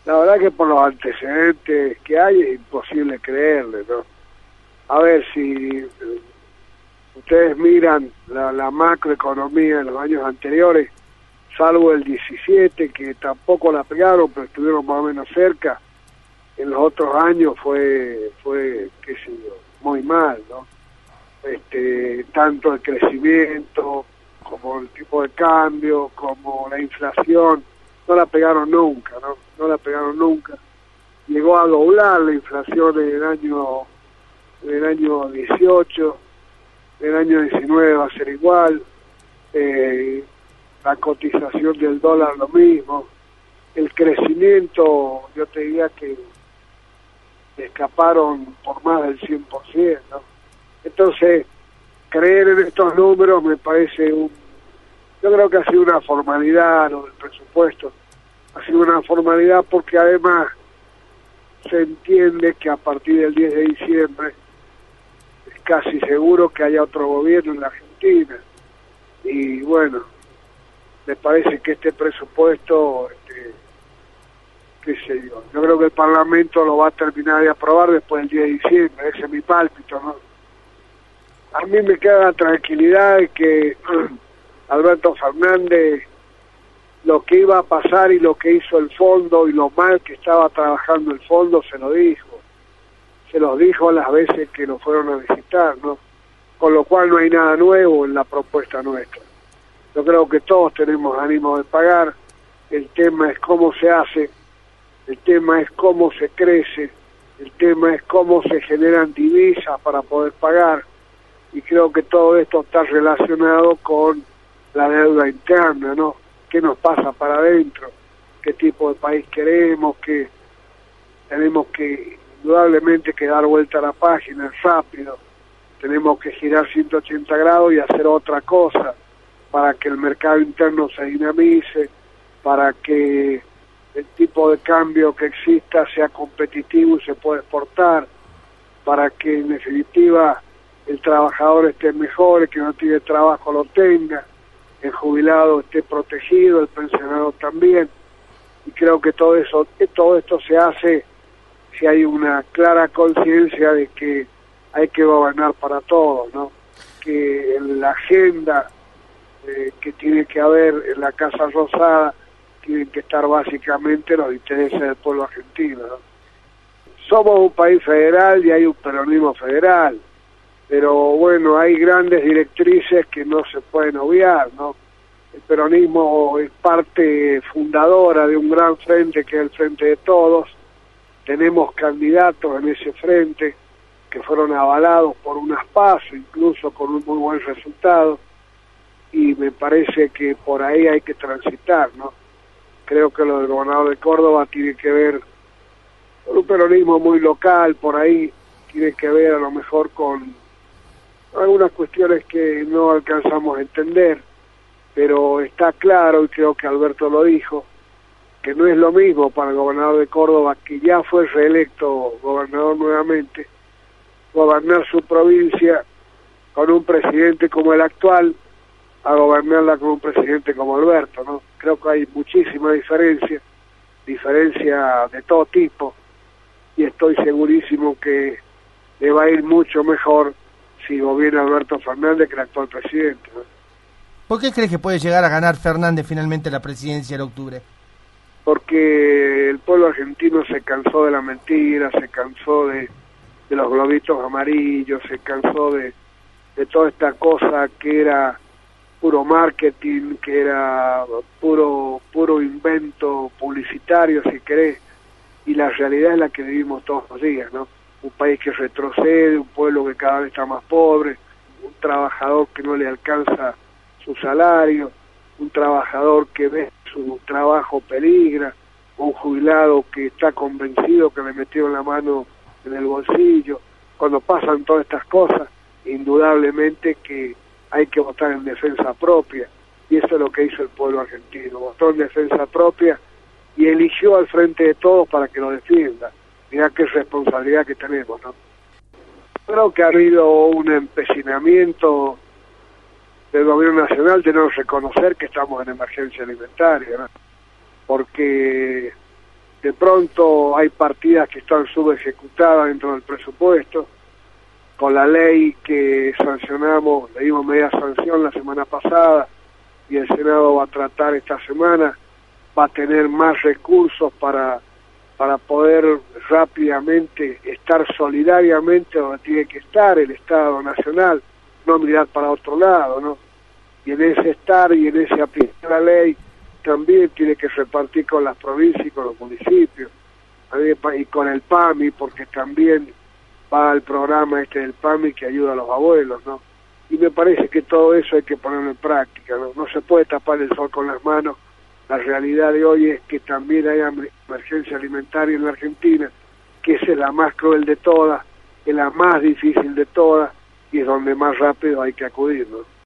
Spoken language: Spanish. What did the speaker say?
La verdad que por los antecedentes que hay es imposible creerle, ¿no? A ver, si ustedes miran la macroeconomía en los años anteriores, salvo el 17, que tampoco la pegaron, pero estuvieron más o menos cerca, en los otros años fue qué sé yo, muy mal, ¿no? Tanto el crecimiento, como el tipo de cambio, como la inflación, no la pegaron nunca, ¿no? No la pegaron nunca. Llegó a doblar la inflación en el año 18, en el año 19 va a ser igual, la cotización del dólar lo mismo, el crecimiento, yo te diría que escaparon por más del 100%, ¿no? Entonces, creer en estos números me parece yo creo que ha sido una formalidad lo del presupuesto, ha sido una formalidad porque además se entiende que a partir del 10 de diciembre es casi seguro que haya otro gobierno en la Argentina, y bueno, me parece que este presupuesto, qué sé yo creo que el Parlamento lo va a terminar de aprobar después del 10 de diciembre, ese es mi pálpito, ¿no? A mí me queda la tranquilidad de que Alberto Fernández, lo que iba a pasar y lo que hizo el fondo y lo mal que estaba trabajando el fondo, se lo dijo las veces que lo fueron a visitar, ¿no? Con lo cual no hay nada nuevo en la propuesta nuestra. Yo creo que todos tenemos ánimo de pagar, el tema es cómo se hace, el tema es cómo se crece, el tema es cómo se generan divisas para poder pagar, y creo que todo esto está relacionado con la deuda interna, ¿no? ¿Qué nos pasa para adentro? ¿Qué tipo de país queremos? Que tenemos que indudablemente que dar vuelta a la página rápido, tenemos que girar 180 grados y hacer otra cosa para que el mercado interno se dinamice, para que el tipo de cambio que exista sea competitivo y se pueda exportar, para que en definitiva el trabajador esté mejor, el que no tiene trabajo lo tenga, el jubilado esté protegido, el pensionado también, y creo que todo esto se hace si hay una clara conciencia de que hay que gobernar para todos, ¿no? Que en la agenda que tiene que haber en la Casa Rosada tienen que estar básicamente los intereses del pueblo argentino, ¿no? Somos un país federal y hay un peronismo federal, pero bueno, hay grandes directrices que no se pueden obviar, ¿no? El peronismo es parte fundadora de un gran frente que es el Frente de Todos, tenemos candidatos en ese frente que fueron avalados por unas PASO, incluso con un muy buen resultado, y me parece que por ahí hay que transitar, ¿no? Creo que lo del gobernador de Córdoba tiene que ver con un peronismo muy local, por ahí tiene que ver a lo mejor con algunas cuestiones que no alcanzamos a entender, pero está claro, y creo que Alberto lo dijo, que no es lo mismo para el gobernador de Córdoba, que ya fue reelecto gobernador nuevamente, gobernar su provincia con un presidente como el actual, a gobernarla con un presidente como Alberto, ¿no? Creo que hay muchísima diferencia de todo tipo, y estoy segurísimo que le va a ir mucho mejor si gobierna Alberto Fernández que el actual presidente, ¿no? ¿Por qué crees que puede llegar a ganar Fernández finalmente la presidencia en octubre? Porque el pueblo argentino se cansó de la mentira, se cansó de los globitos amarillos, se cansó de toda esta cosa que era puro marketing, que era puro invento publicitario, si querés, y la realidad es la que vivimos todos los días, ¿no? Un país que retrocede, un pueblo que cada vez está más pobre, un trabajador que no le alcanza su salario, un trabajador que ve su trabajo peligra, un jubilado que está convencido que le metieron la mano en el bolsillo. Cuando pasan todas estas cosas, indudablemente que hay que votar en defensa propia, y eso es lo que hizo el pueblo argentino, votó en defensa propia y eligió al Frente de Todos para que lo defienda. Mirá qué responsabilidad que tenemos, ¿no? Creo que ha habido un empecinamiento del gobierno nacional de no reconocer que estamos en emergencia alimentaria, ¿no? Porque De pronto hay partidas que están subejecutadas dentro del presupuesto. Con la ley que sancionamos, le dimos media sanción la semana pasada y el Senado va a tratar esta semana, va a tener más recursos para poder rápidamente estar solidariamente donde tiene que estar el Estado Nacional, no mirar para otro lado, ¿no? Y en ese estar y en ese aplicar la ley también tiene que repartir con las provincias y con los municipios, y con el PAMI, porque también va al programa del PAMI que ayuda a los abuelos, ¿no? Y me parece que todo eso hay que ponerlo en práctica, ¿no? No se puede tapar el sol con las manos. La realidad de hoy es que también hay emergencia alimentaria en la Argentina, que esa es la más cruel de todas, es la más difícil de todas y es donde más rápido hay que acudir, ¿no?